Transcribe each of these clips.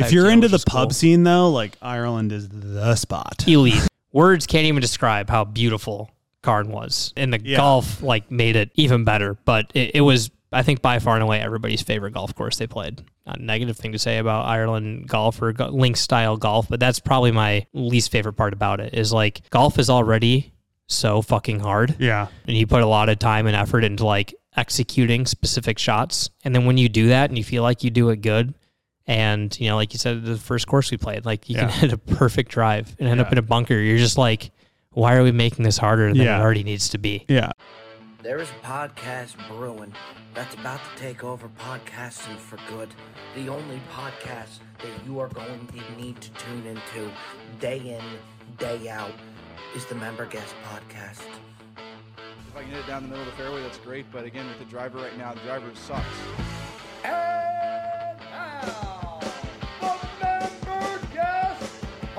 If you're into the pub scene, though, like Ireland is the spot. Elite. Words can't even describe how beautiful Cairn was. And the golf like made it even better. But it was, I think, by far and away everybody's favorite golf course they played. Not a negative thing to say about Ireland golf or links style golf, but that's probably my least favorite part about it is like golf is already so fucking hard. Yeah. And you put a lot of time and effort into like executing specific shots. And then when you do that and you feel like you do it good, and, you know, like you said, the first course we played, like you can hit a perfect drive and end up in a bunker. You're just like, why are we making this harder than it already needs to be? Yeah. There is a podcast brewing that's about to take over podcasting for good. The only podcast that you are going to need to tune into day in, day out is the Member Guest Podcast. If I can hit it down the middle of the fairway, that's great. But again, with the driver right now, the driver sucks. And now, the Member Guest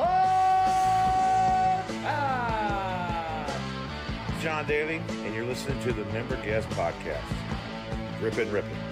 Podcast. John Daly, and you're listening to the Member Guest Podcast. Rippin'.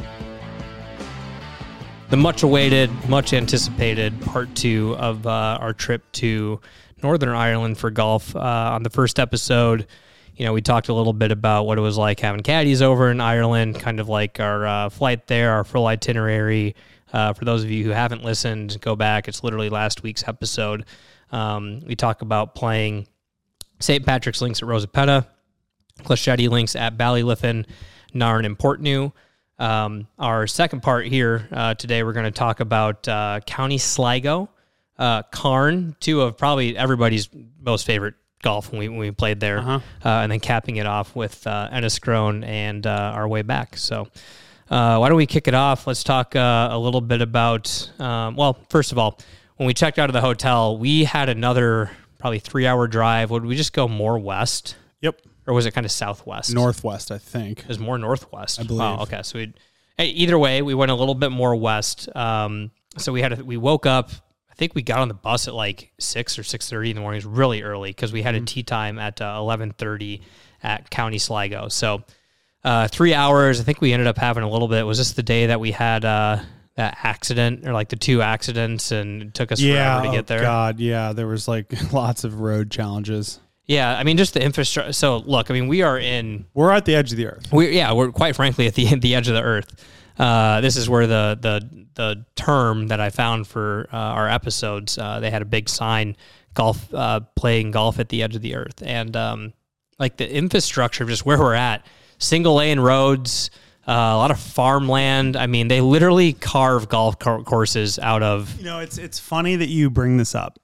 The much awaited, much anticipated part 2 of our trip to Northern Ireland for golf. On the first episode, you know, we talked a little bit about what it was like having caddies over in Ireland, kind of like our flight there, our full itinerary. For those of you who haven't listened, go back. It's literally last week's episode. We talk about playing St. Patrick's Links at Rosapetta, Clisheti Links at Ballyliffin, Nairn and Portneuf. Our second part here today, we're going to talk about County Sligo, Cairn, two of probably everybody's most favorite golf when we played there, and then capping it off with Enniscrone and our way back. So why don't we kick it off? Let's talk a little bit about, well, first of all, when we checked out of the hotel, we had another probably 3-hour drive. Would we just go more west? Yep. Or was it kind of southwest? Northwest, I think. It was more northwest. I believe. Wow, okay. So either way, we went a little bit more west. So we woke up, I think we got on the bus at like 6 or 6:30 in the morning. It was really early because we had a tee time at 11:30 at County Sligo. So 3 hours. I think we ended up having a little bit. Was this the day that we had that accident or like the 2 accidents and it took us forever to get there? God, yeah. There was like lots of road challenges. Yeah, I mean, just the infrastructure. So, look, I mean, we're at the edge of the earth. We're quite frankly at the edge of the earth. This is where the term that I found for our episodes. They had a big sign, golf, playing golf at the edge of the earth, and like the infrastructure of just where we're at, single lane roads, a lot of farmland. I mean, they literally carve golf courses out of. You know, it's funny that you bring this up.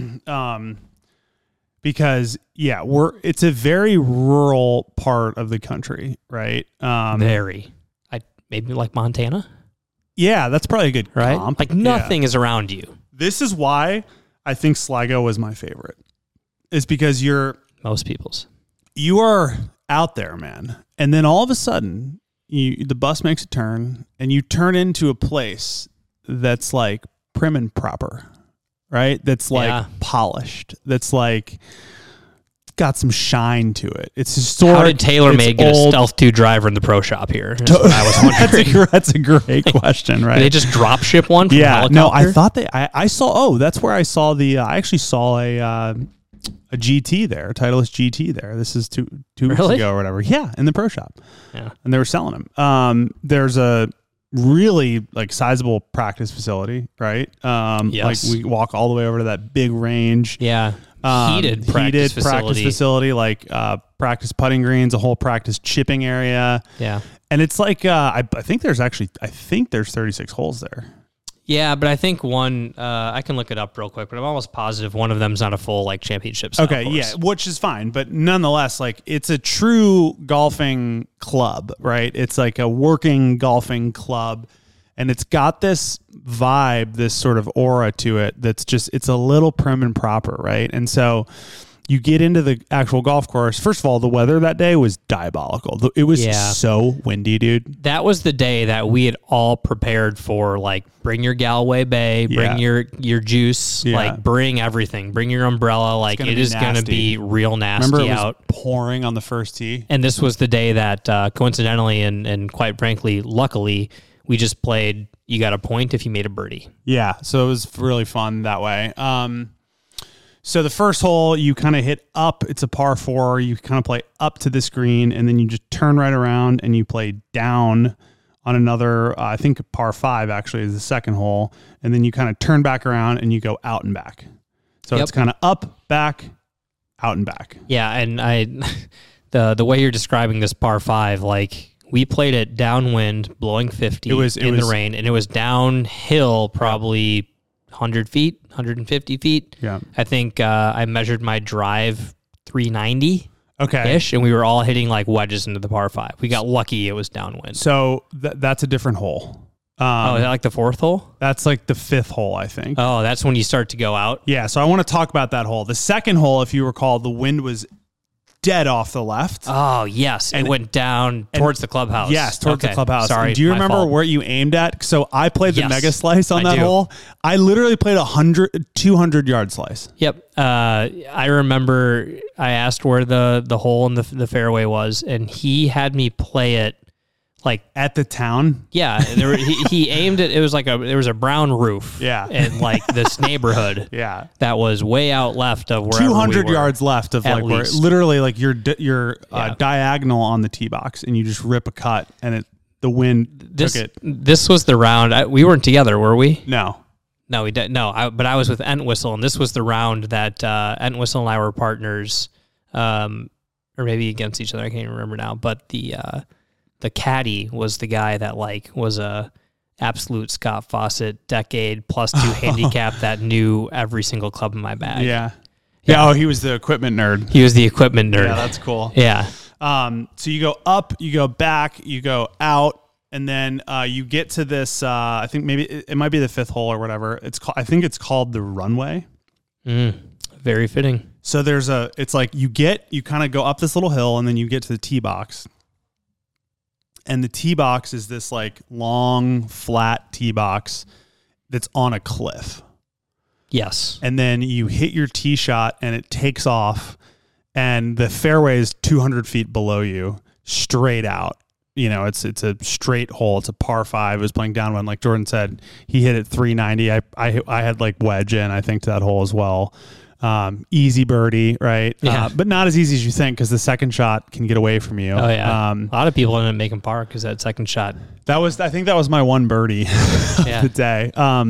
Because it's a very rural part of the country, right? Maybe like Montana. Yeah, that's probably a good right. comp. Like nothing is around you. This is why I think Sligo was my favorite. Is because most people's. You are out there, man, and then all of a sudden, the bus makes a turn, and you turn into a place that's like prim and proper. Right? That's like polished. That's like got some shine to it. It's historic. How did TaylorMade get a Stealth 2 driver in the pro shop here? That's what I was wondering. That's a great question, right? Did they just drop ship one from helicopter? No, I thought I saw, that's where I saw I actually saw a GT there, Titleist GT there. This is two weeks ago or whatever. Yeah, in the pro shop. Yeah. And they were selling them. There's a really like sizable practice facility, right? Yes. Like we walk all the way over to that big range. Yeah. Heated practice facility, like practice putting greens, a whole practice chipping area. Yeah. And it's like I think there's 36 holes there. Yeah, but I think one, I can look it up real quick, but I'm almost positive one of them's not a full like championship style course. Yeah, which is fine, but nonetheless, like it's a true golfing club, right? It's like a working golfing club, and it's got this vibe, this sort of aura to it that's just, it's a little prim and proper, right? And so you get into the actual golf course. First of all, the weather that day was diabolical. It was so windy, dude. That was the day that we had all prepared for, like, bring your Galway Bay, bring your juice, like, bring everything. Bring your umbrella. Like, it is going to be real nasty out. Remember, it was pouring on the first tee. And this was the day that, coincidentally and quite frankly, luckily, we just played, you got a point if you made a birdie. Yeah, so it was really fun that way. So the first hole, you kind of hit up. It's a par 4. You kind of play up to this green, and then you just turn right around and you play down on another, I think par 5 actually is the second hole. And then you kind of turn back around and you go out and back. So it's kind of up, back, out and back. Yeah, and the way you're describing this par 5, like we played it downwind, blowing 50 in the rain, and it was downhill probably 100 feet, 150 feet. Yeah. I think I measured my drive 390. Okay. Ish, and we were all hitting like wedges into the par 5. We got lucky it was downwind. So that's a different hole. Is that like the 4th hole? That's like the 5th hole, I think. Oh, that's when you start to go out? Yeah, so I want to talk about that hole. The second hole, if you recall, the wind was dead off the left. Oh, yes. It went down towards the clubhouse. Yes, towards the clubhouse. Sorry. And do you remember fault. where you aimed at? So I played the mega slice on that do. hole. I literally played 200 yard slice. Yep. I remember I asked where the hole in the fairway was, and he had me play it like at the town. Yeah, he aimed it. It was like there was a brown roof. Yeah, in like this neighborhood. Yeah, that was way out left of where 200 yards left of like where literally like you're diagonal on the tee box, and you just rip a cut, and the wind took it. This was the round. We weren't together, were we? No, we didn't. No, but I was with Entwistle, and this was the round that Entwistle and I were partners, or maybe against each other. I can't even remember now. But the caddy was the guy that like was a absolute Scott Fawcett decade +2 handicap that knew every single club in my bag. Yeah. Oh, he was the equipment nerd. He was the equipment nerd. Yeah, that's cool. Yeah. So you go up, you go back, you go out, and then you get to this. I think maybe it might be the 5th hole or whatever. I think it's called the runway. Very fitting. So it's like you kind of go up this little hill, and then you get to the tee box. And the tee box is this like long, flat tee box that's on a cliff. Yes. And then you hit your tee shot and it takes off, and the fairway is 200 feet below you, straight out. You know, it's a straight hole. It's a par 5. It was playing downwind. Like Jordan said, he hit it 390. I had like wedge in, I think, to that hole as well. Easy birdie, right? Yeah. But not as easy as you think, because the second shot can get away from you. Oh yeah. A lot of people ended up making par because that second shot. I think that was my one birdie of the day.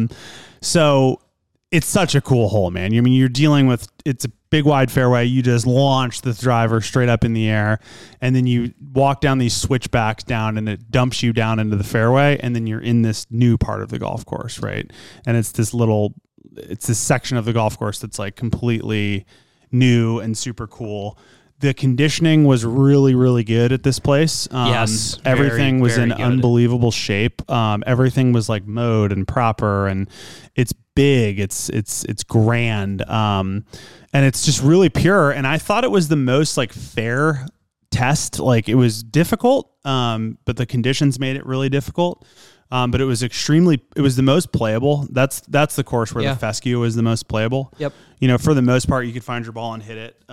So it's such a cool hole, man. I mean, you're dealing with, it's a big wide fairway. You just launch the driver straight up in the air, and then you walk down these switchbacks down, and it dumps you down into the fairway, and then you're in this new part of the golf course, right? And it's this section of the golf course that's like completely new and super cool. The conditioning was really, really good at this place. Yes. Everything was in good. unbelievable shape. Everything was like mowed and proper, and it's big. It's grand. And it's just really pure. And I thought it was the most like fair test. Like it was difficult, but the conditions made it really difficult. But it was the most playable. That's the course where the fescue was the most playable. Yep. You know, for the most part, you could find your ball and hit it.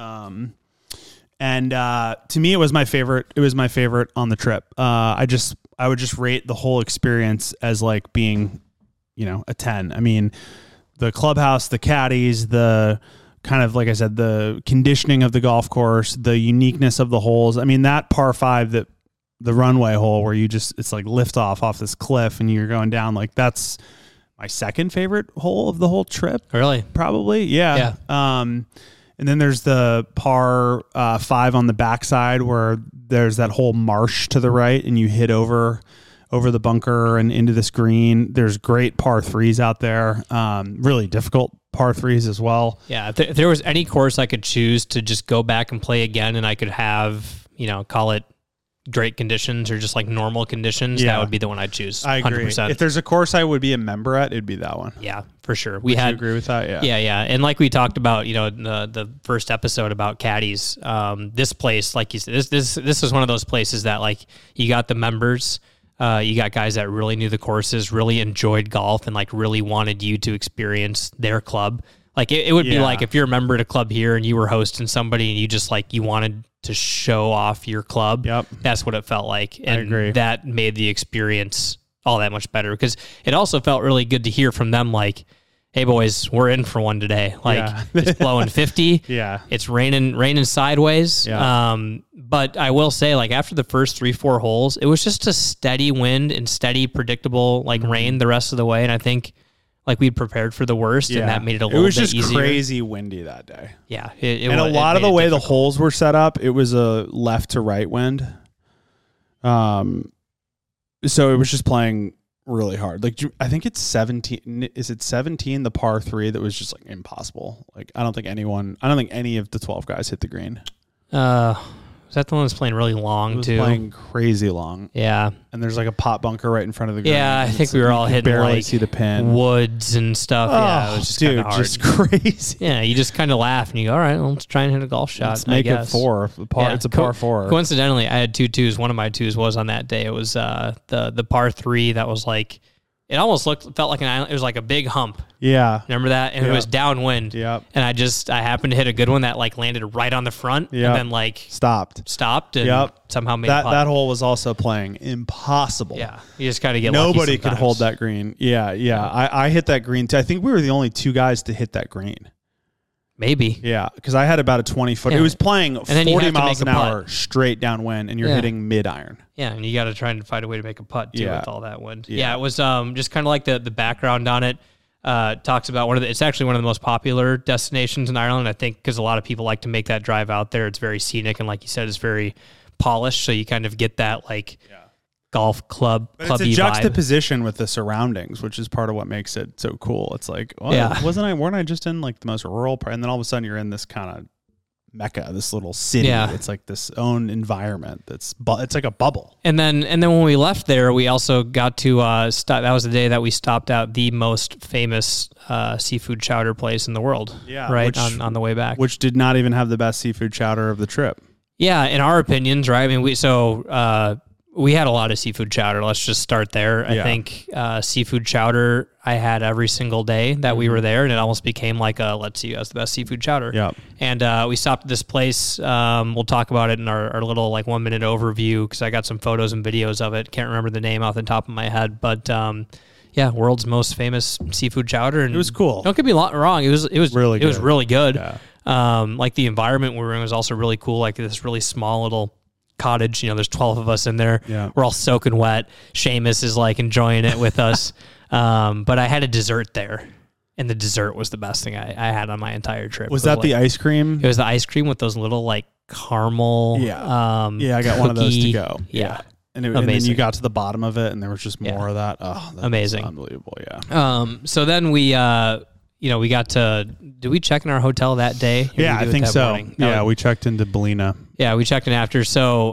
And to me, it was my favorite. It was my favorite on the trip. I would just rate the whole experience as like being, a 10. I mean, the clubhouse, the caddies, the kind of, like I said, the conditioning of the golf course, the uniqueness of the holes. I mean, that par 5 that, the runway hole where it's like lift off this cliff and you're going down, like that's my second favorite hole of the whole trip. Really? Probably. Yeah. And then there's the par 5 on the backside where there's that whole marsh to the right, and you hit over the bunker and into this green. There's great par 3s out there. Really difficult par 3s as well. Yeah. If there was any course I could choose to just go back and play again, and I could have, call it great conditions or just like normal conditions, that would be the one I'd choose. I agree. 100%. If there's a course I would be a member at, it'd be that one. Yeah, for sure. Would you agree with that? Yeah. Yeah. And like we talked about, the first episode about caddies, this place, like you said, this is one of those places that like you got the members, you got guys that really knew the courses, really enjoyed golf, and like really wanted you to experience their club. Like it would be like if you're a member at a club here and you were hosting somebody and you just like, you wanted to show off your club. Yep. That's what it felt like. And I agree. That made the experience all that much better, because it also felt really good to hear from them, like, hey boys, we're in for one today. Like it's blowing 50. Yeah. It's raining sideways. Yeah. But I will say, like, after the first 3-4 holes, it was just a steady wind and steady, predictable, like, rain the rest of the way. And I think, like, we'd prepared for the worst, and that made it a little bit easier. It was just crazy windy that day. Yeah. And a lot of the way the holes were set up, it was a left to right wind. So it was just playing really hard. Like, I think it's 17. Is it 17, the par 3, that was just, like, impossible? Like, I don't think any of the 12 guys hit the green. Was that the one that's playing really long, it was too? Playing crazy long. Yeah. And there's, like, a pot bunker right in front of the green. Yeah, I think we were all hitting, barely like, see the pin. Woods and stuff. Yeah, it was just kind of hard. Just crazy. Yeah, you just kind of laugh and you go, all right, well, let's try and hit a golf shot. Let's make it 4. It's a par 4. Coincidentally, I had 2 twos. One of my twos was on that day. It was the par 3 that was like, it almost felt like an island. It was like a big hump. Yeah. Remember that? And it was downwind. Yep. And I happened to hit a good one that, like, landed right on the front and then, like, stopped and somehow made a putt. That hole was also playing impossible. Yeah. You just got to get Nobody lucky could sometimes. hold that green. Yeah. I hit that green too. I think we were the only 2 guys to hit that green. Maybe. Yeah, because I had about a 20-foot. Yeah. It was playing 40 miles an hour putt. straight downwind, and you're hitting mid-iron. Yeah, and you got to try and find a way to make a putt, too, with all that wind. Yeah. Yeah, it was just kind of like the background on it. Talks about it's actually one of the most popular destinations in Ireland, I think, because a lot of people like to make that drive out there. It's very scenic, and like you said, it's very polished, so you kind of get that, like, golf clubby It's a juxtaposition with the surroundings, which is part of what makes it so cool. It's like, weren't I just in, like, the most rural part? And then all of a sudden you're in this kind of mecca, this little city. Yeah. It's like this own environment it's like a bubble. And then when we left there, we also got to stop. That was the day that we stopped at the most famous seafood chowder place in the world. Yeah, right, on the way back, which did not even have the best seafood chowder of the trip. Yeah, in our opinions, right? I mean, we had a lot of seafood chowder. Let's just start there. I think seafood chowder I had every single day that we were there, and it almost became like let's see who has the best seafood chowder. Yeah. And we stopped at this place. We'll talk about it in our little, like, 1-minute overview, because I got some photos and videos of it. Can't remember the name off the top of my head, but world's most famous seafood chowder. And it was cool. Don't get me wrong. It was really good. It was really good. Yeah. Like, the environment we were in was also really cool. Like, this really small little cottage, there's 12 of us in there. Yeah. We're all soaking wet. Seamus is, like, enjoying it with us. But I had a dessert there, and the dessert was the best thing I had on my entire trip. Was that the ice cream? It was the ice cream with those little, like, caramel. I got one of those to go. Yeah. And then you got to the bottom of it, and there was just more of that. Oh, that's amazing. Unbelievable, yeah. So then we we got to, did we check in our hotel that day? Yeah, I think so. We checked into Ballina. Yeah, we checked in after. So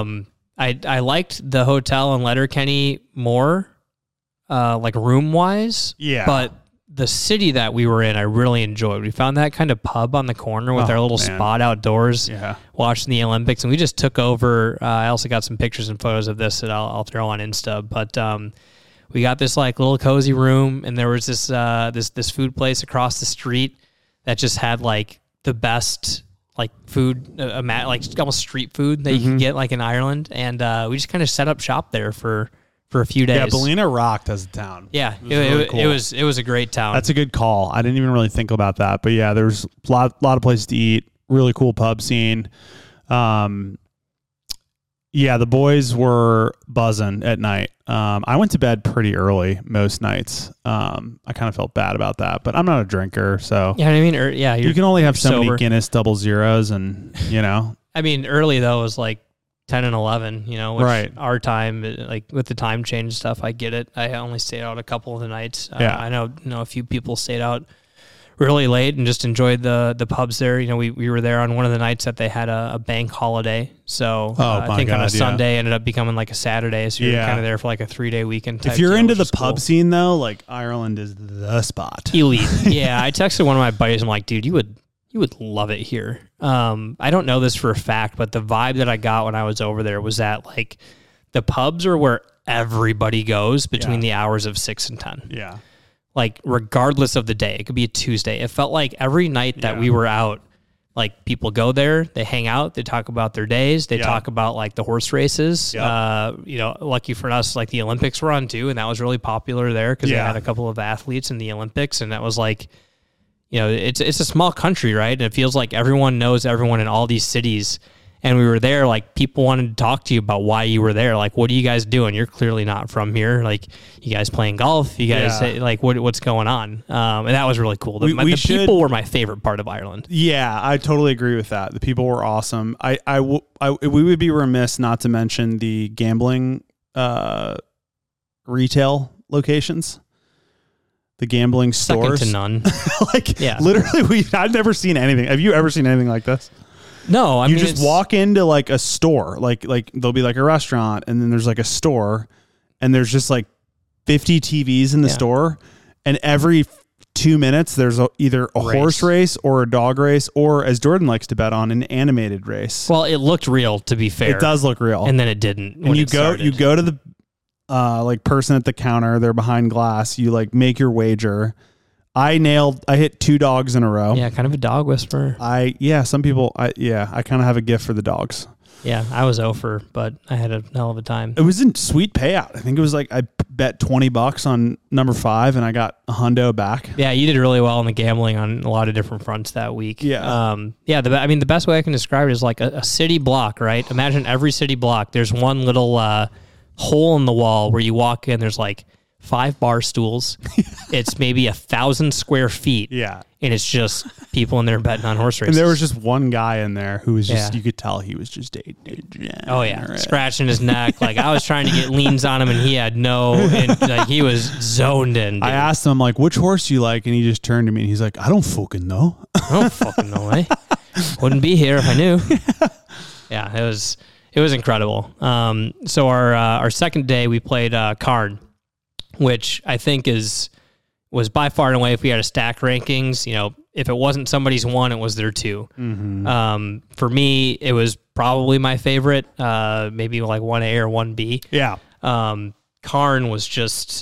I liked the hotel in Letterkenny more, like, room-wise. Yeah. But the city that we were in, I really enjoyed. We found that kind of pub on the corner with our little spot outdoors, watching the Olympics, and we just took over. I also got some pictures and photos of this that I'll throw on Insta, but we got this, like, little cozy room, and there was this this food place across the street that just had, like, the best, like, food, like, almost street food that you can get, like, in Ireland, and we just kind of set up shop there for a few days. Yeah, Ballina rocked as a town. Yeah, it was a great town. That's a good call. I didn't even really think about that, but yeah, there's a lot of places to eat. Really cool pub scene. Yeah, the boys were buzzing at night. I went to bed pretty early most nights. I kind of felt bad about that, but I'm not a drinker, so yeah. I mean, you can only have so sober. many Guinness 00s, and I mean, early though was like 10 and 11. Which right. Our time, like, with the time change stuff, I get it. I only stayed out a couple of the nights. I know a few people stayed out really late and just enjoyed the pubs there. We were there on one of the nights that they had a bank holiday. So I think on a Sunday ended up becoming like a Saturday. So you're kind of there for like a 3-day weekend type If you're deal, into the which is pub cool. scene though, like, Ireland is the spot. Elite. Yeah. I texted one of my buddies. I'm like, dude, you would love it here. I don't know this for a fact, but the vibe that I got when I was over there was that, like, the pubs are where everybody goes between the hours of 6 and 10. Yeah. Like, regardless of the day, it could be a Tuesday. It felt like every night that we were out, like people go there, they hang out, they talk about their days, they talk about like the horse races. Lucky for us, like the Olympics were on too, and that was really popular there because they had a couple of athletes in the Olympics, and that was like, it's a small country, right? And it feels like everyone knows everyone in all these cities. And we were there, like people wanted to talk to you about why you were there. Like, what are you guys doing? You're clearly not from here. Like, you guys playing golf? You guys like what's going on? And that was really cool. The people were my favorite part of Ireland. Yeah, I totally agree with that. The people were awesome. We would be remiss not to mention the gambling retail locations. The gambling stores. Second to none. Literally, I've never seen anything. Have you ever seen anything like this? No, I mean, you just walk into like a store, like there'll be like a restaurant, and then there's like a store, and there's just like 50 TVs in the store, and every 2 minutes there's either a horse race or a dog race, or as Jordan likes to bet on, an animated race. Well, it looked real, to be fair. It does look real, and then it didn't. And you go to the like person at the counter, they're behind glass. You like make your wager. I hit 2 dogs in a row. Yeah, kind of a dog whisperer. Some people, I kind of have a gift for the dogs. Yeah, I was over, but I had a hell of a time. It was a sweet payout. I think it was like, I bet $20 on number 5 and I got a hundo back. Yeah, you did really well in the gambling on a lot of different fronts that week. Yeah. The best way I can describe it is like a city block, right? Imagine every city block, there's one little hole in the wall where you walk in, there's like 5 bar stools. It's maybe 1,000 square feet. Yeah. And it's just people in there betting on horse races. And there was just one guy in there who was just, you could tell he was just scratching his neck. Like I was trying to get leans on him and he had he was zoned in. Dude. I asked him like, which horse do you like? And he just turned to me and he's like, I don't fucking know. I don't fucking know. Wouldn't be here if I knew. Yeah, it was incredible. So our second day we played Cairn, which I think was by far and away, if we had a stack rankings, if it wasn't somebody's 1, it was their 2. Mm-hmm. For me, it was probably my favorite, maybe like 1A or 1B. Yeah. Cairn was just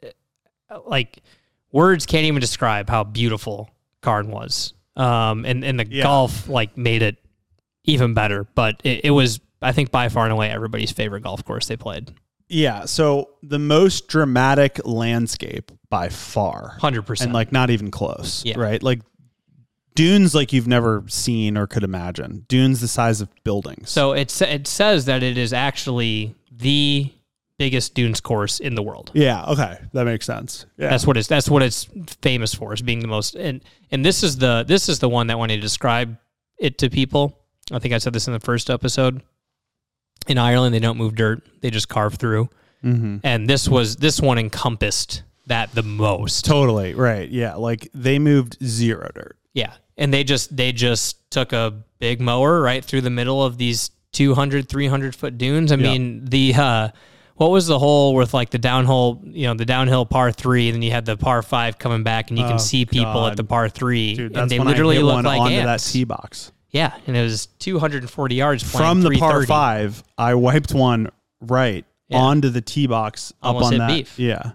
like words can't even describe how beautiful Cairn was. And the golf like made it even better, but it was, I think, by far and away everybody's favorite golf course they played. Yeah, so the most dramatic landscape by far. 100%. And like not even close, right? Like dunes like you've never seen or could imagine. Dunes the size of buildings. So it says that it is actually the biggest dunes course in the world. Yeah, okay. That makes sense. Yeah. That's what it's famous for, is being the most, and this is the one that when I describe it to people, I think I said this in the first episode. In Ireland, they don't move dirt; they just carve through. Mm-hmm. And this one encompassed that the most. Totally right. Yeah, like they moved 0 dirt. Yeah, and they just took a big mower right through the middle of these 200, 300 foot dunes. I mean, what was the hole with like the downhill par 3, and then you had the par 5 coming back, and you can see people at the par 3, dude, and they literally look like onto ants. That tee box. Yeah, and it was 240 yards from the par 5. I wiped one onto the tee box almost up on hit that. Beef. Yeah,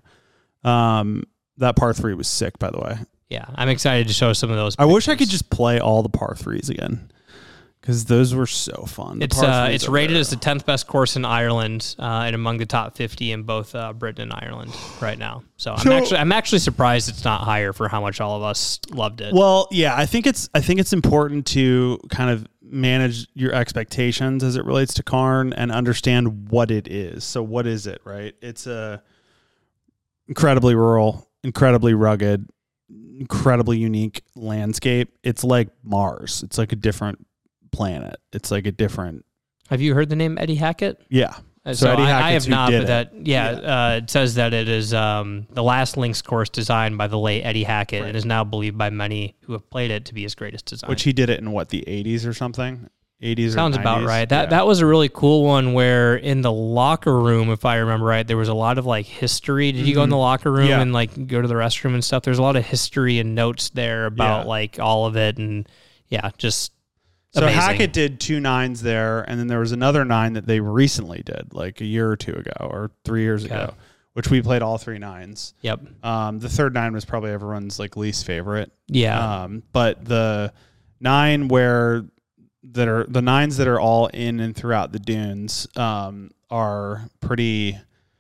that par 3 was sick, by the way. Yeah, I'm excited to show some of those. I wish I could just play all the par 3s again, because those were so fun. It's rated as the 10th best course in Ireland, and among the top 50 in both Britain and Ireland right now. So I'm actually surprised it's not higher for how much all of us loved it. Well, yeah, I think it's important to kind of manage your expectations as it relates to Cairn and understand what it is. So what is it, right? It's a incredibly rural, incredibly rugged, incredibly unique landscape. It's like Mars. It's like a different planet. It's like a different. Have you heard the name Eddie Hackett? Yeah. So Eddie I have not, but it. It says that it is the last links course designed by the late Eddie Hackett, and is now believed by many who have played it to be his greatest design. Which he did it in the 80s or something? 80s Sounds or 90s? about right. That was a really cool one where in the locker room, if I remember right, there was a lot of like history. Did you go in the locker room and like go to the restroom and stuff? There's a lot of history and notes there about like all of it, and just so amazing. Hackett did 2 9s there, and then there was another 9 that they recently did, like a year or 2 ago or 3 years ago, which we played all 3 9s. Yep. The third 9 was probably everyone's like least favorite. Yeah. But the 9 that are the 9s that are all in and throughout the dunes are pretty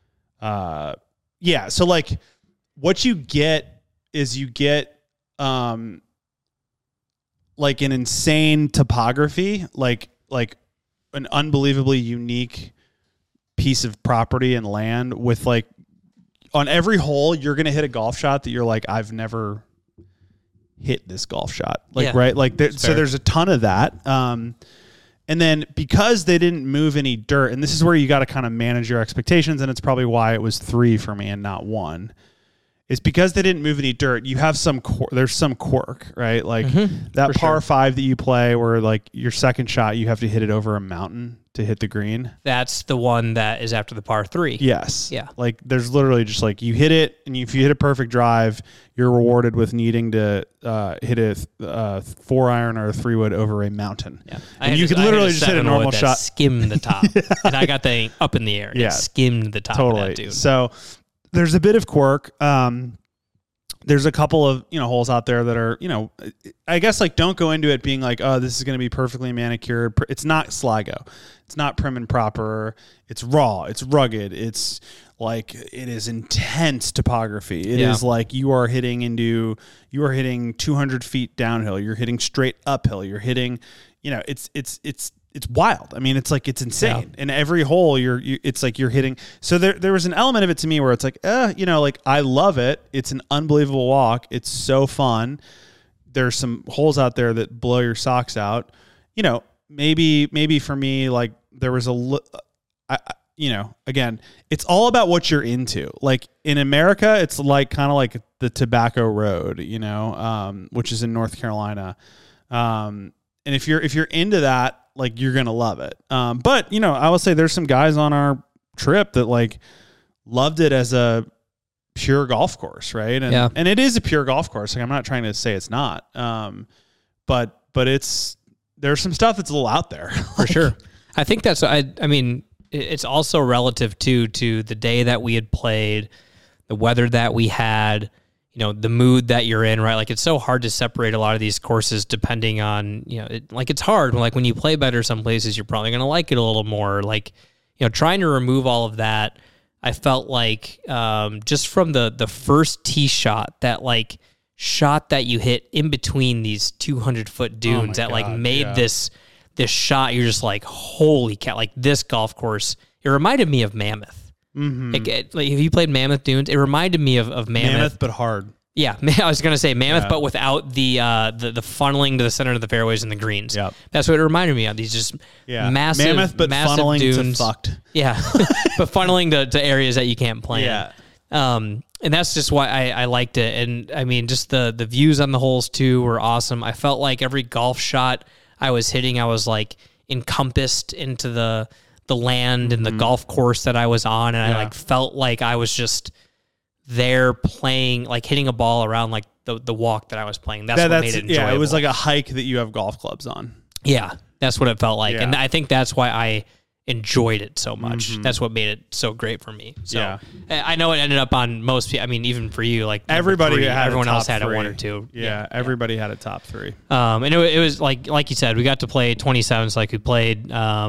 so like what you get is like an insane topography, like an unbelievably unique piece of property and land with like on every hole you're going to hit a golf shot that you're like, I've never hit this golf shot. Like, right. Like so there's a ton of that. And then because they didn't move any dirt, and this is where you got to kind of manage your expectations. And it's probably why it was 3 for me and not 1. It's because they didn't move any dirt. You have there's some quirk, right? Like that par 5 that you play where like your second shot, you have to hit it over a mountain to hit the green. That's the one that is after the par 3. Yes. Yeah. Like there's literally just like you hit it, and if you hit a perfect drive, you're rewarded with needing to hit a 4-iron or a 3-wood over a mountain. Yeah. And you could literally just hit a normal shot. Skim the top. And I got the thing up in the air. Yeah. It skimmed the top of that dude. So there's a bit of quirk. There's a couple of, holes out there that are, I guess like don't go into it being like, oh, this is going to be perfectly manicured. It's not Sligo. It's not prim and proper. It's raw. It's rugged. It's like, it is intense topography. It is like you are hitting 200 feet downhill. You're hitting straight uphill. You're hitting, it's wild. I mean, it's like, it's insane. And every hole it's like you're hitting. So there was an element of it to me where it's like, like I love it. It's an unbelievable walk. It's so fun. There's some holes out there that blow your socks out. Maybe for me, like there was again, it's all about what you're into. Like in America, it's like kind of like the Tobacco Road, which is in North Carolina. And if you're into that, like you're going to love it. But I will say there's some guys on our trip that like loved it as a pure golf course. Right. And it is a pure golf course. Like I'm not trying to say it's not. But there's some stuff that's a little out there for sure. I think that's, I mean, it's also relative to the day that we had played, the weather that we had, the mood that you're in, right? Like it's so hard to separate a lot of these courses depending on, it's hard. Like when you play better some places, you're probably going to like it a little more. Like, trying to remove all of that, I felt like just from the first tee shot, that like shot that you hit in between these 200-foot dunes made this shot, you're just like, holy cow, like this golf course, it reminded me of Mammoth. Mm-hmm. Like if you played Mammoth Dunes, it reminded me of Mammoth. Mammoth, but hard. Yeah, I was going to say Mammoth, but without the funneling to the center of the fairways and the greens. Yep. That's what it reminded me of. These just massive Mammoth, but massive funneling dunes. to fucked. Yeah, but funneling to areas that you can't play in. And that's just why I liked it. And I mean, just the views on the holes too were awesome. I felt like every golf shot I was hitting, I was like encompassed into the land and the golf course that I was on. And I like felt like I was just there playing, like hitting a ball around like the walk that I was playing. That's what made it enjoyable. Yeah, it was like a hike that you have golf clubs on. Yeah, that's what it felt like. Yeah. And I think that's why I enjoyed it so much. Mm-hmm. That's what made it so great for me. So I know it ended up on most people. I mean, even for you, like everyone else had 1 or 2. Yeah, everybody had a top 3. And it was like you said, we got to play 27s like we played,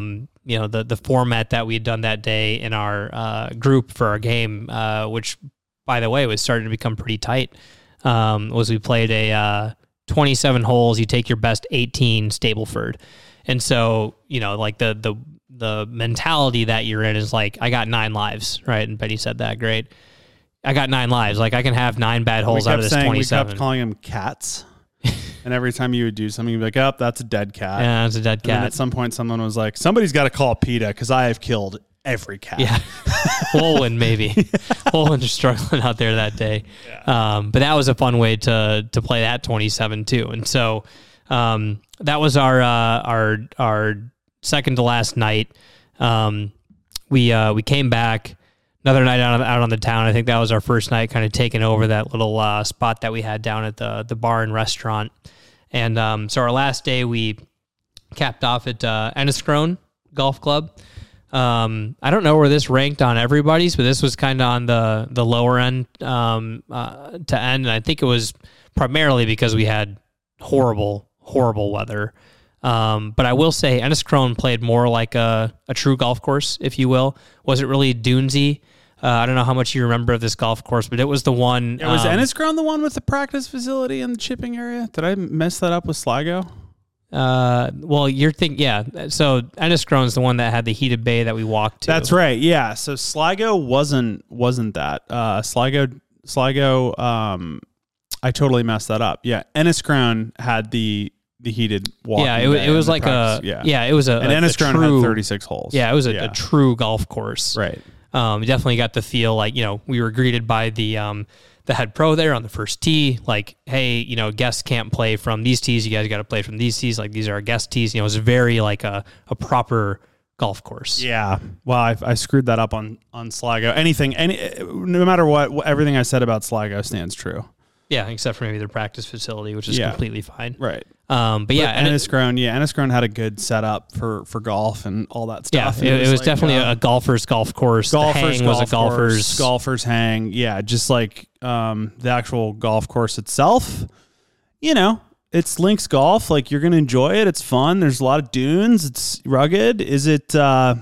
the format that we had done that day in our group for our game, which, by the way, was starting to become pretty tight, was we played a 27 holes. You take your best 18 Stableford. And so, like the mentality that you're in is like, I got 9 lives, right? And Betty said that, great. I got 9 lives. Like I can have 9 bad holes out of this 27. We kept calling them cats. And every time you would do something, you'd be like, oh, that's a dead cat. Yeah, that's a dead cat. And then at some point, someone was like, somebody's got to call PETA because I have killed every cat. Yeah. Wolwin, maybe. Wolwin's struggling out there that day. Yeah. But that was a fun way to play that 27 too. And so that was our second to last night. We came back another night out on the town. I think that was our first night kind of taking over that little spot that we had down at the bar and restaurant. And so our last day we capped off at Enniscrone Golf Club. I don't know where this ranked on everybody's, but this was kind of on the lower end to end. And I think it was primarily because we had horrible horrible weather. But I will say Enniskrone played more like a true golf course, if you will. Wasn't really dunesy. I don't know how much you remember of this golf course, but it was the one. Yeah, was Enniskrone the one with the practice facility and the chipping area? Did I mess that up with Sligo? Well, you're thinking, yeah. So Enniskrone's the one that had the heated bay that we walked to. That's right. Yeah. So Sligo wasn't that. Sligo. I totally messed that up. Yeah. Enniskrone had the heated walking. Yeah, it was like practice. it was and Enniskrone had 36 holes. Yeah, it was a true golf course. Right. You definitely got the feel like, we were greeted by the head pro there on the first tee, like, hey, guests can't play from these tees. You guys got to play from these tees. Like, these are our guest tees. It was very like a proper golf course. Yeah. Well, I screwed that up on Sligo. No matter what, everything I said about Sligo stands true. Yeah, except for maybe their practice facility, which is completely fine. Right. But Enniskrone had a good setup for golf and all that stuff. Yeah, it was like, definitely a golfer's golf course. The hang was a golfer's hang. Yeah, just like the actual golf course itself. It's links golf. Like, you're gonna enjoy it. It's fun. There's a lot of dunes. It's rugged. Is it? Yeah,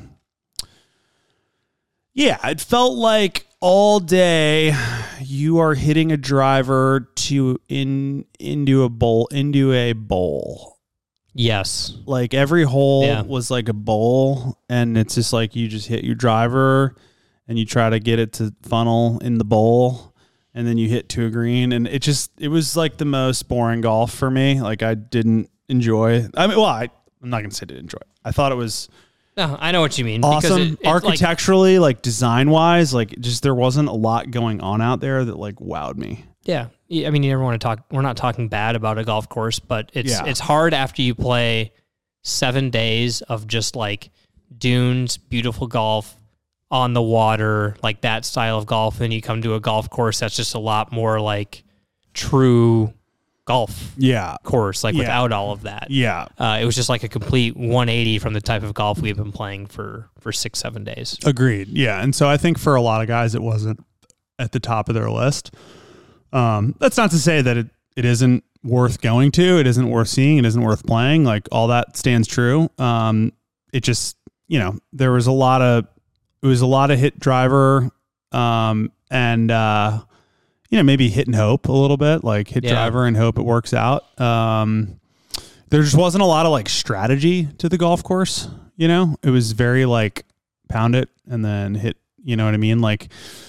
it felt like all day you are hitting a driver into a bowl. Yes. Like, every hole was like a bowl, and it's just like you just hit your driver and you try to get it to funnel in the bowl, and then you hit to a green, and it was like the most boring golf for me. Like, I didn't enjoy. I mean, well, I'm not gonna say I didn't enjoy it. I thought it was No, I know what you mean. Awesome. Architecturally, like design-wise, like just there wasn't a lot going on out there that like wowed me. Yeah. I mean, you never want to talk. We're not talking bad about a golf course, but it's hard after you play 7 days of just like dunes, beautiful golf on the water, like that style of golf. And you come to a golf course that's just a lot more like true golf course, like without all of that. Yeah. It was just like a complete 180 from the type of golf we've been playing for 6-7 days. Agreed. Yeah. And so I think for a lot of guys, it wasn't at the top of their list. That's not to say that it isn't worth going to, it isn't worth seeing, it isn't worth playing. Like, all that stands true. It just, there was a lot of hit driver, and maybe hit and hope a little bit, like hit driver and hope it works out. There just wasn't a lot of like strategy to the golf course. It was very like pound it and then hit, you know what I mean? Like,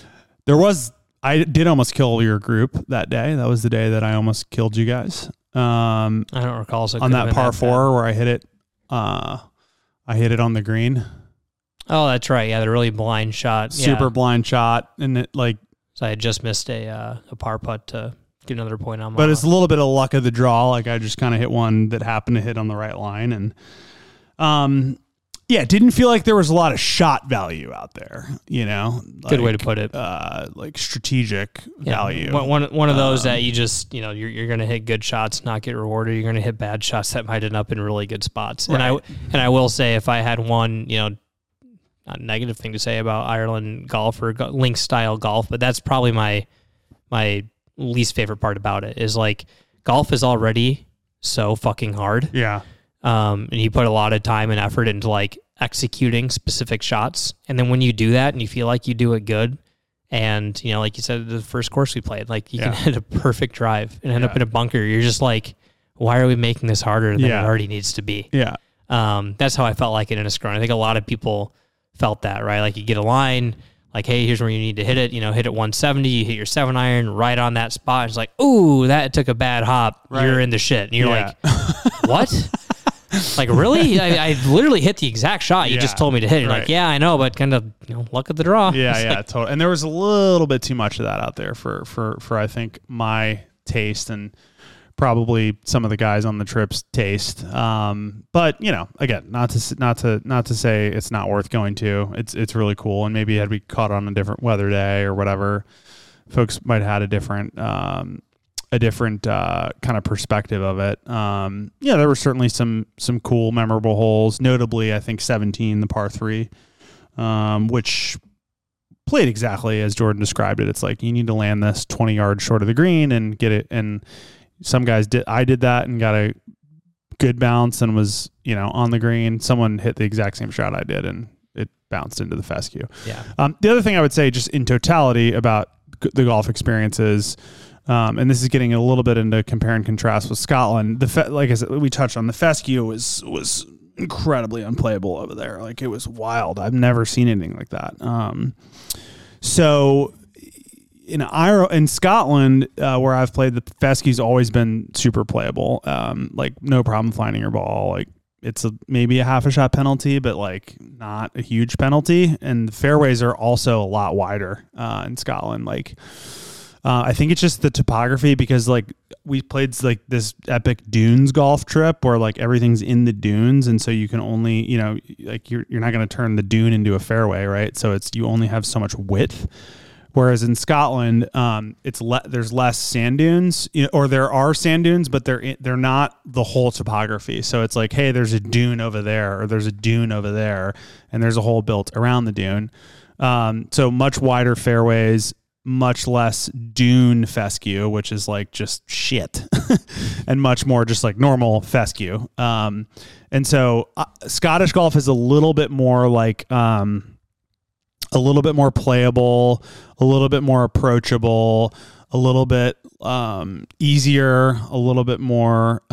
I did almost kill your group that day. That was the day that I almost killed you guys. I don't recall. So on that par 4 where I hit it, I hit it on the green. Oh, that's right. Yeah, the really blind shot. Super blind shot, and it like. So I had just missed a par putt to get another point on. But it's a little bit of luck of the draw. Like, I just kind of hit one that happened to hit on the right line, and it didn't feel like there was a lot of shot value out there. Good way to put it. Like strategic value. One of those that you just you're going to hit good shots, not get rewarded. You're going to hit bad shots that might end up in really good spots. Right. And I will say, if I had one, not a negative thing to say about Ireland golf or link style golf, but that's probably my least favorite part about it is like golf is already so fucking hard. Yeah. And you put a lot of time and effort into like executing specific shots. And then when you do that and you feel like you do it good, and like you said, the first course we played, like you can hit a perfect drive and end up in a bunker. You're just like, why are we making this harder than it already needs to be? Yeah. That's how I felt like it in Enniskrone. I think a lot of people felt that, right? Like, you get a line, like, hey, here's where you need to hit it, hit it 170, you hit your 7-iron right on that spot. It's like, ooh, that took a bad hop. Right. You're in the shit. And you're like, what? Like, really? I literally hit the exact shot you just told me to hit. You're like, yeah, I know, but kind of, luck of the draw. Yeah, totally. And there was a little bit too much of that out there for I think my taste, and probably some of the guys on the trip's taste. But again, not to say it's not worth going to. It's really cool. And maybe had we caught on a different weather day or whatever, folks might have had a different kind of perspective of it. There were certainly some cool, memorable holes. Notably, I think 17, the par 3, which played exactly as Jordan described it. It's like, you need to land this 20 yards short of the green and get it. And some guys did. I did that and got a good bounce and was, on the green. Someone hit the exact same shot I did, and it bounced into the fescue. Yeah. The other thing I would say, just in totality about the golf experiences, and this is getting a little bit into compare and contrast with Scotland. Like I said, we touched on the fescue was incredibly unplayable over there. Like, it was wild. I've never seen anything like that. So in Scotland, where I've played, the fescue's always been super playable. Like, no problem finding your ball. Like, it's maybe a half a shot penalty, but like not a huge penalty. And the fairways are also a lot wider in Scotland. Like, I think it's just the topography, because like we played like this epic dunes golf trip where like everything's in the dunes, and so you can only, like you're not going to turn the dune into a fairway, right? So you only have so much width. Whereas in Scotland, there's less sand dunes, or there are sand dunes, but they're not the whole topography. So it's like, hey, there's a dune over there, or there's a dune over there, and there's a hole built around the dune. So much wider fairways, much less dune fescue, which is like just shit, and much more just like normal fescue. And so Scottish golf is a little bit more like, a little bit more playable, a little bit more approachable, a little bit easier, a little bit more.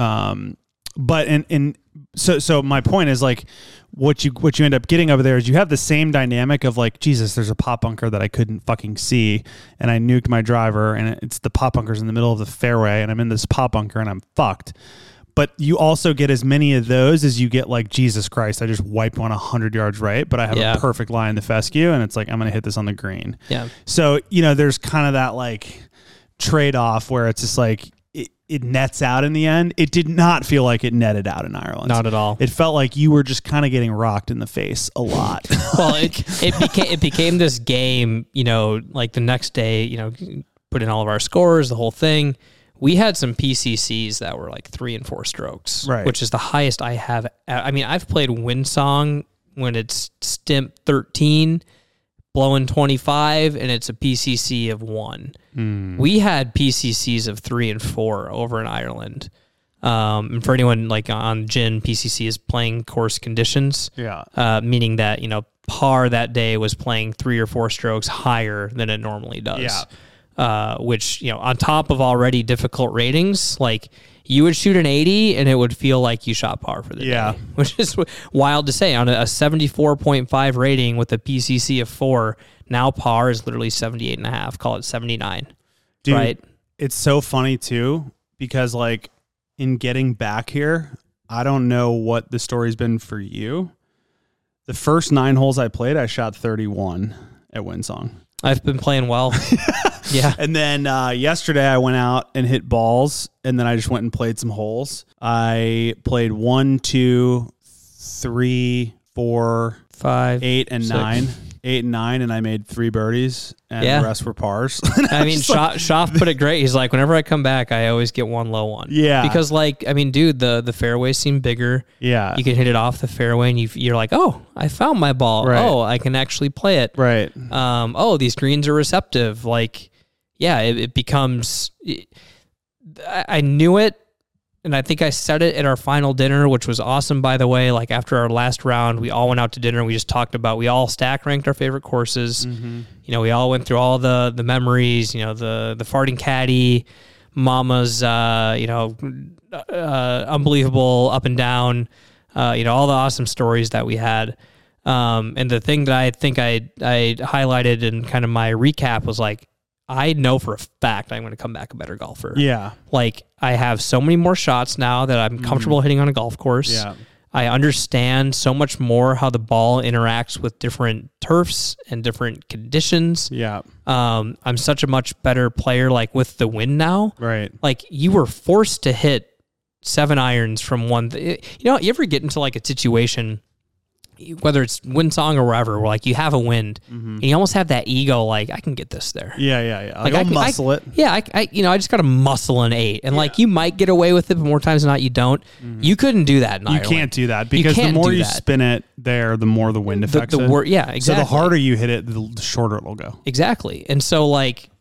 So my point is, like, what you end up getting over there is you have the same dynamic of like, Jesus, there's a pot bunker that I couldn't fucking see, and I nuked my driver, and it's the pot bunker's in the middle of the fairway, and I'm in this pot bunker and I'm fucked. But you also get as many of those as you get, like, Jesus Christ, I just wiped one 100 yards right, but I have a perfect lie in the fescue, and it's like, I'm going to hit this on the green. Yeah. So, there's kind of that, like, trade-off where it's just like, it nets out in the end. It did not feel like it netted out in Ireland. Not at all. It felt like you were just kind of getting rocked in the face a lot. Well, it became this game, like the next day, put in all of our scores, the whole thing. We had some PCCs that were like 3 and 4 strokes, right, which is the highest I have. I mean, I've played Windsong when it's stimp 13, blowing 25, and it's a PCC of 1. We had PCCs of 3 and 4 over in Ireland. And for anyone like on GIN, PCC is playing course conditions. Yeah. Meaning that, par that day was playing 3 or 4 strokes higher than it normally does. Yeah. Which, on top of already difficult ratings, like you would shoot an 80 and it would feel like you shot par for the day, which is wild to say. On a 74.5 rating with a PCC of 4, now par is literally 78.5, call it 79. Dude, right? It's so funny too, because like in getting back here, I don't know what the story's been for you. The first 9 holes I played, I shot 31 at Windsong. I've been playing well. Yeah. And then yesterday I went out and hit balls, and then I just went and played some holes. I played 1, 2, 3, 4, 5, 8, and 6. 9. 8 and 9, and I made 3 birdies, and the rest were pars. I mean, Schaff put it great. He's like, whenever I come back, I always get one low one. Yeah. Because, like, I mean, dude, the fairways seem bigger. Yeah. You can hit it off the fairway, and you're like, oh, I found my ball. Right. Oh, I can actually play it. Right. Oh, these greens are receptive. Like, yeah, it becomes... I knew it. And I think I said it at our final dinner, which was awesome, by the way. Like, after our last round, we all went out to dinner. And we just talked about, we all stack ranked our favorite courses. Mm-hmm. You know, we all went through all the memories, you know, the farting caddy, Mama's, unbelievable up and down, all the awesome stories that we had. And the thing that I think I highlighted in kind of my recap was like, I know for a fact I'm going to come back a better golfer. Yeah. Like, I have so many more shots now that I'm comfortable hitting on a golf course. Yeah. I understand so much more how the ball interacts with different turfs and different conditions. Yeah. I'm such a much better player, like with the wind now. Right. Like, you were forced to hit 7 irons from one. You ever get into like a situation, whether it's Windsong or wherever, where like you have a wind and you almost have that ego, like, I can get this there. Yeah. Like, I'll muscle it. Yeah, I just got to muscle an 8. And like, you might get away with it, but more times than not, you don't. You couldn't do that in Ireland. You can't do that, because the more you spin it there, the more the wind affects it. Yeah, exactly. So the harder you hit it, the shorter it'll go. Exactly. And so, like,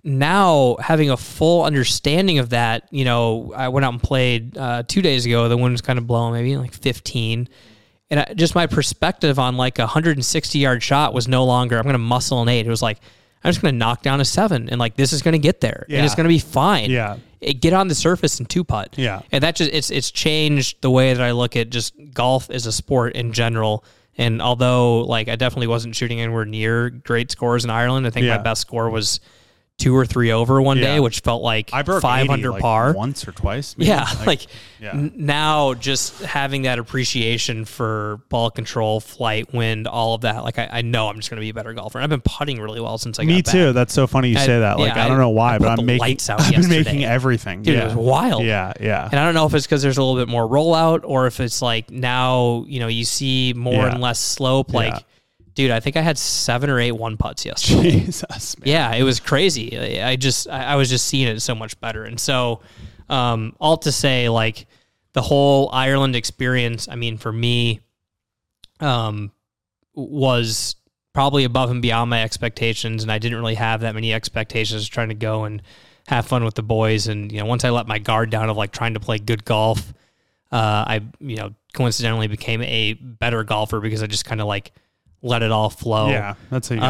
now having a full understanding of that, I went out and played 2 days ago. The wind was kind of blowing, maybe like 15. And just my perspective on like a 160-yard shot was no longer, I'm going to muscle an 8. It was like, I'm just going to knock down a 7, and like this is going to get there, and it's going to be fine. Yeah, get on the surface and 2-putt. Yeah, and that just it's changed the way that I look at just golf as a sport in general. And although like I definitely wasn't shooting anywhere near great scores in Ireland, I think my best score was 2 or 3 over one day, which felt like I broke 5 under par once or twice. Maybe. Yeah, now just having that appreciation for ball control, flight, wind, all of that. Like I know I'm just going to be a better golfer. And I've been putting really well since I got back. Me too. That's so funny you say that. Like I don't know why, but I'm making everything. Dude, it was wild. Yeah. And I don't know if it's because there's a little bit more rollout, or if it's like now you see more and less slope. Like. Dude, I think I had 7 or 8 1-putts yesterday. Jesus, man. Yeah, it was crazy. I was just seeing it so much better. And so, all to say, like, the whole Ireland experience, I mean, for me, was probably above and beyond my expectations, and I didn't really have that many expectations trying to go and have fun with the boys. And, once I let my guard down of, like, trying to play good golf, I, coincidentally became a better golfer because I just kind of, like, let it all flow. Yeah, that's how you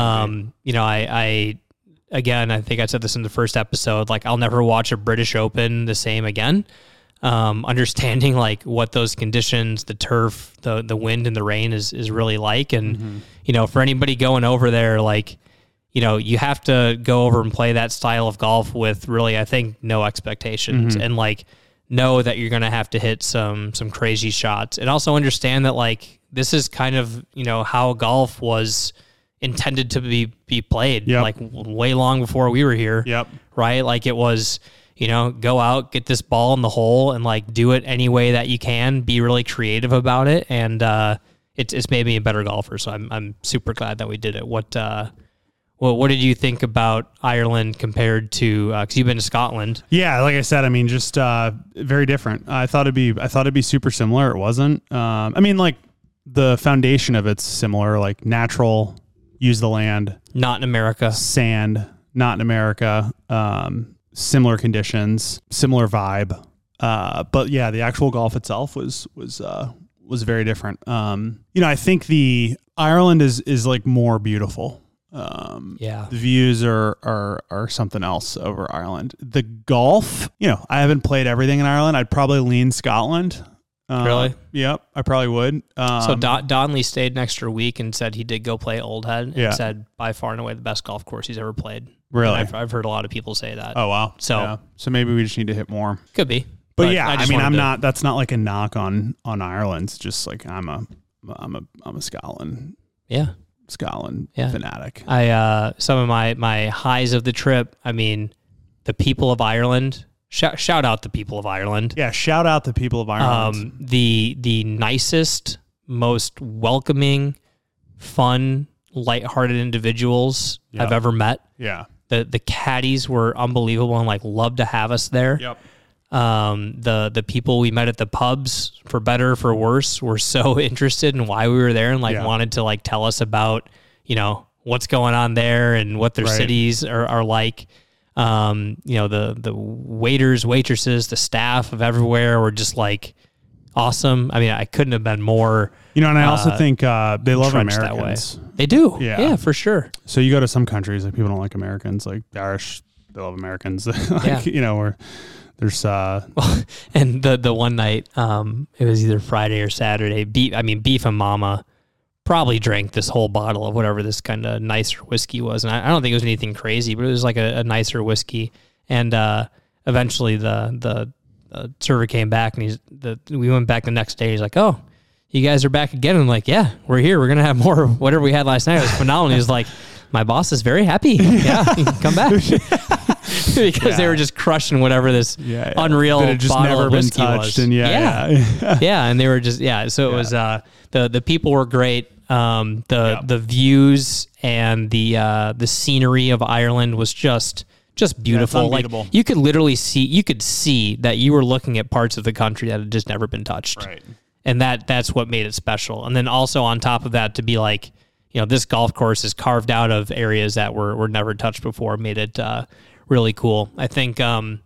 I again, I think I said this in the first episode, like I'll never watch a British Open the same again. Understanding like what those conditions, the turf, the wind and the rain is really like. And, for anybody going over there, like, you have to go over and play that style of golf with really, I think, no expectations and like know that you're going to have to hit some crazy shots, and also understand that like, this is kind of, how golf was intended to be played, like way long before we were here. Yep. Right. Like it was, go out, get this ball in the hole and like do it any way that you can, be really creative about it. And, it's made me a better golfer. So I'm super glad that we did it. What did you think about Ireland compared to, cause you've been to Scotland? Yeah. Like I said, I mean, just, very different. I thought it'd be super similar. It wasn't, I mean, like, the foundation of it's similar, like natural, use the land. Not in America. Sand, not in America. Similar conditions, similar vibe. But yeah, the actual golf itself was very different. I think the Ireland is like more beautiful. The views are something else over Ireland. The golf, I haven't played everything in Ireland. I'd probably lean Scotland. Really? Yep, I probably would. So Donnelly stayed an extra week and said he did go play Old Head and said by far and away the best golf course he's ever played. Really? I've heard a lot of people say that. Oh, wow. So maybe we just need to hit more. Could be. But yeah, I mean, that's not like a knock on Ireland. It's just like I'm a Scotland. Yeah. Scotland fanatic. Some of my highs of the trip, I mean, the people of Ireland. Shout out the people of Ireland. Yeah, shout out the people of Ireland. The nicest, most welcoming, fun, lighthearted individuals I've ever met. Yeah. The caddies were unbelievable and like loved to have us there. Yep. The people we met at the pubs, for better, for worse, were so interested in why we were there and like wanted to like tell us about, what's going on there and what their cities are like. The waiters, waitresses, the staff of everywhere were just like awesome. I mean, I couldn't have been more. And I also think they love Americans. That way. They do. Yeah, for sure. So you go to some countries, like people don't like Americans, like Irish, they love Americans. Where there's and the one night, it was either Friday or Saturday. Beef and Mama probably drank this whole bottle of whatever this kind of nicer whiskey was. And I don't think it was anything crazy, but it was like a nicer whiskey. And eventually the server came back and we went back the next day. He's like, "Oh, you guys are back again." And I'm like, "Yeah, we're here. We're going to have more of whatever we had last night." It was phenomenal. He was like, "My boss is very happy. Yeah, you can come back." Because they were just crushing whatever this unreal that had just bottle never of been whiskey touched. was. And and they were just So it was the people were great. The views and the scenery of Ireland was just beautiful. Like you could literally see that you were looking at parts of the country that had just never been touched. Right. And that's what made it special. And then also on top of that, to be like, this golf course is carved out of areas that were never touched before, made it really cool. I think, some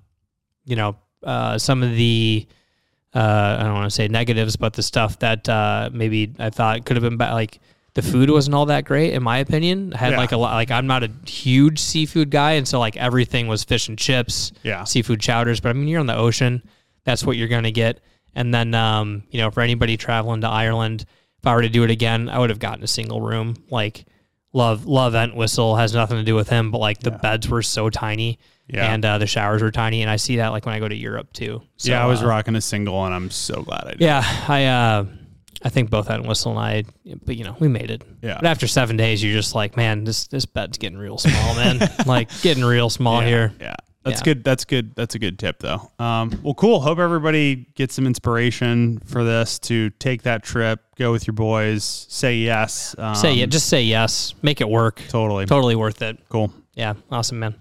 of the, I don't want to say negatives, but the stuff that maybe I thought could have been better, like the food wasn't all that great, in my opinion. I had like a lot, like I'm not a huge seafood guy. And so like everything was fish and chips, seafood chowders. But I mean, you're on the ocean, that's what you're going to get. And then, for anybody traveling to Ireland, if I were to do it again, I would have gotten a single room. Like love Entwistle, has nothing to do with him, but like the beds were so tiny. Yeah. And the showers were tiny, and I see that like when I go to Europe too. So, I was rocking a single, and I'm so glad I did. Yeah, I think both Entwistle and I, but we made it. Yeah. But after 7 days, you're just like, man, this bed's getting real small, man. Like getting real small here. Yeah. That's good. That's good. That's a good tip, though. Well, cool. Hope everybody gets some inspiration for this to take that trip, go with your boys, say yes. Just say yes. Make it work. Totally worth it. Cool. Yeah. Awesome, man.